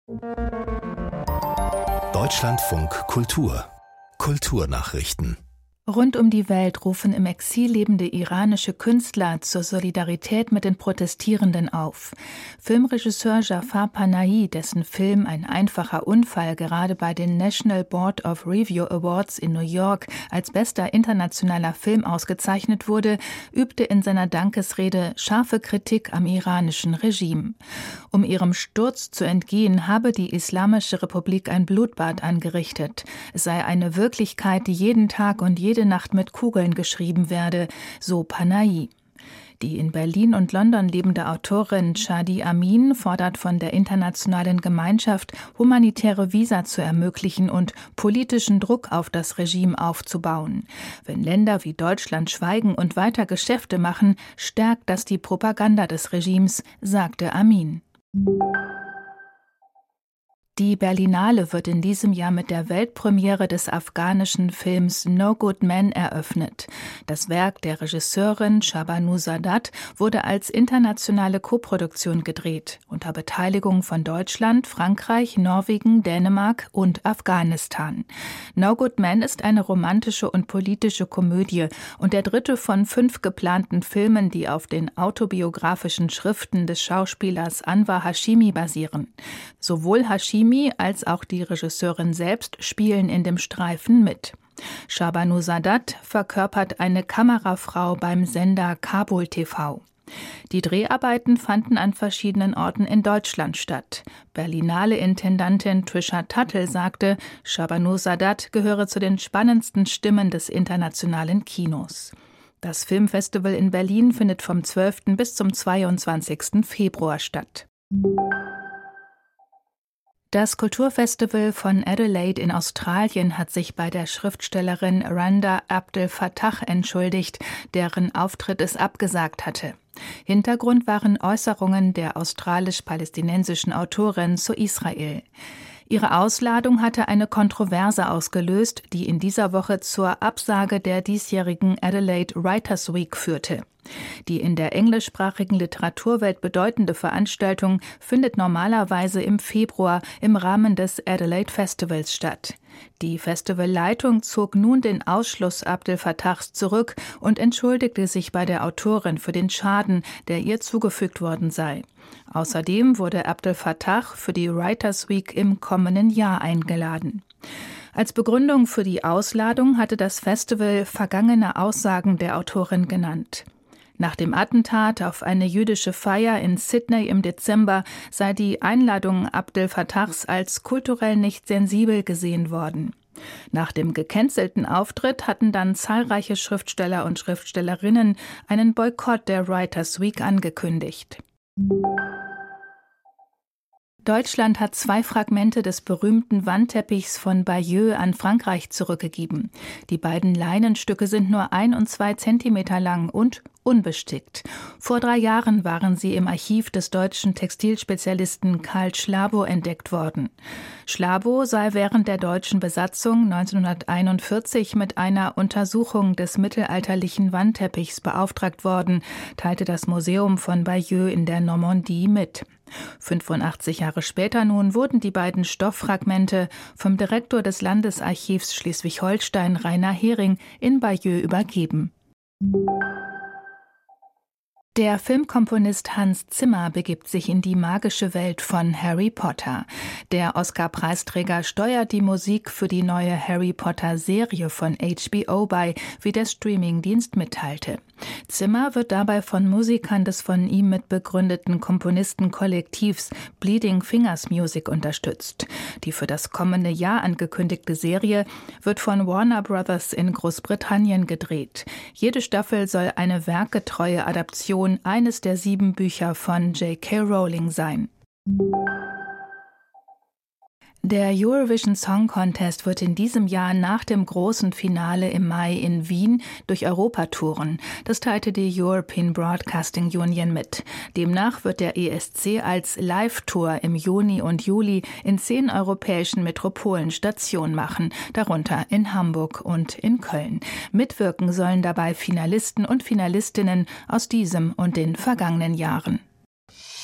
Deutschlandfunk Kultur Kulturnachrichten. Rund um die Welt rufen im Exil lebende iranische Künstler zur Solidarität mit den Protestierenden auf. Filmregisseur Jafar Panahi, dessen Film Ein einfacher Unfall gerade bei den National Board of Review Awards in New York als bester internationaler Film ausgezeichnet wurde, übte in seiner Dankesrede scharfe Kritik am iranischen Regime. Um ihrem Sturz zu entgehen, habe die Islamische Republik ein Blutbad angerichtet. Es sei eine Wirklichkeit, die jeden Tag und jede Nacht mit Kugeln geschrieben werde, so Panahi. Die in Berlin und London lebende Autorin Shadi Amin fordert von der internationalen Gemeinschaft, humanitäre Visa zu ermöglichen und politischen Druck auf das Regime aufzubauen. Wenn Länder wie Deutschland schweigen und weiter Geschäfte machen, stärkt das die Propaganda des Regimes, sagte Amin. Die Berlinale wird in diesem Jahr mit der Weltpremiere des afghanischen Films No Good Men eröffnet. Das Werk der Regisseurin Shabanu Sadat wurde als internationale Koproduktion gedreht, unter Beteiligung von Deutschland, Frankreich, Norwegen, Dänemark und Afghanistan. No Good Men ist eine romantische und politische Komödie und der dritte von 5 geplanten Filmen, die auf den autobiografischen Schriften des Schauspielers Anwar Hashimi basieren. Sowohl Hashimi als auch die Regisseurin selbst spielen in dem Streifen mit. Shabanu Sadat verkörpert eine Kamerafrau beim Sender Kabul TV. Die Dreharbeiten fanden an verschiedenen Orten in Deutschland statt. Berlinale-Intendantin Trisha Tuttle sagte, Shabanu Sadat gehöre zu den spannendsten Stimmen des internationalen Kinos. Das Filmfestival in Berlin findet vom 12. bis zum 22. Februar statt. Das Kulturfestival von Adelaide in Australien hat sich bei der Schriftstellerin Randa Abdel Fattah entschuldigt, deren Auftritt es abgesagt hatte. Hintergrund waren Äußerungen der australisch-palästinensischen Autorin zu Israel. Ihre Ausladung hatte eine Kontroverse ausgelöst, die in dieser Woche zur Absage der diesjährigen Adelaide Writers Week führte. Die in der englischsprachigen Literaturwelt bedeutende Veranstaltung findet normalerweise im Februar im Rahmen des Adelaide Festivals statt. Die Festivalleitung zog nun den Ausschluss Abdel Fattahs zurück und entschuldigte sich bei der Autorin für den Schaden, der ihr zugefügt worden sei. Außerdem wurde Abdel Fattah für die Writers Week im kommenden Jahr eingeladen. Als Begründung für die Ausladung hatte das Festival vergangene Aussagen der Autorin genannt. Nach dem Attentat auf eine jüdische Feier in Sydney im Dezember sei die Einladung Abdel Fattahs als kulturell nicht sensibel gesehen worden. Nach dem gecancelten Auftritt hatten dann zahlreiche Schriftsteller und Schriftstellerinnen einen Boykott der Writers Week angekündigt. Deutschland hat 2 Fragmente des berühmten Wandteppichs von Bayeux an Frankreich zurückgegeben. Die beiden Leinenstücke sind nur 1 und 2 Zentimeter lang und unbestickt. Vor 3 Jahren waren sie im Archiv des deutschen Textilspezialisten Karl Schlabo entdeckt worden. Schlabo sei während der deutschen Besatzung 1941 mit einer Untersuchung des mittelalterlichen Wandteppichs beauftragt worden, teilte das Museum von Bayeux in der Normandie mit. 85 Jahre später nun wurden die beiden Stofffragmente vom Direktor des Landesarchivs Schleswig-Holstein, Rainer Hering, in Bayeux übergeben. Der Filmkomponist Hans Zimmer begibt sich in die magische Welt von Harry Potter. Der Oscar-Preisträger steuert die Musik für die neue Harry Potter-Serie von HBO bei, wie der Streamingdienst mitteilte. Zimmer wird dabei von Musikern des von ihm mitbegründeten Komponistenkollektivs Bleeding Fingers Music unterstützt. Die für das kommende Jahr angekündigte Serie wird von Warner Brothers in Großbritannien gedreht. Jede Staffel soll eine werkgetreue Adaption eines der 7 Bücher von J.K. Rowling sein. Der Eurovision Song Contest wird in diesem Jahr nach dem großen Finale im Mai in Wien durch Europa touren. Das teilte die European Broadcasting Union mit. Demnach wird der ESC als Live-Tour im Juni und Juli in 10 europäischen Metropolen Station machen, darunter in Hamburg und in Köln. Mitwirken sollen dabei Finalisten und Finalistinnen aus diesem und den vergangenen Jahren.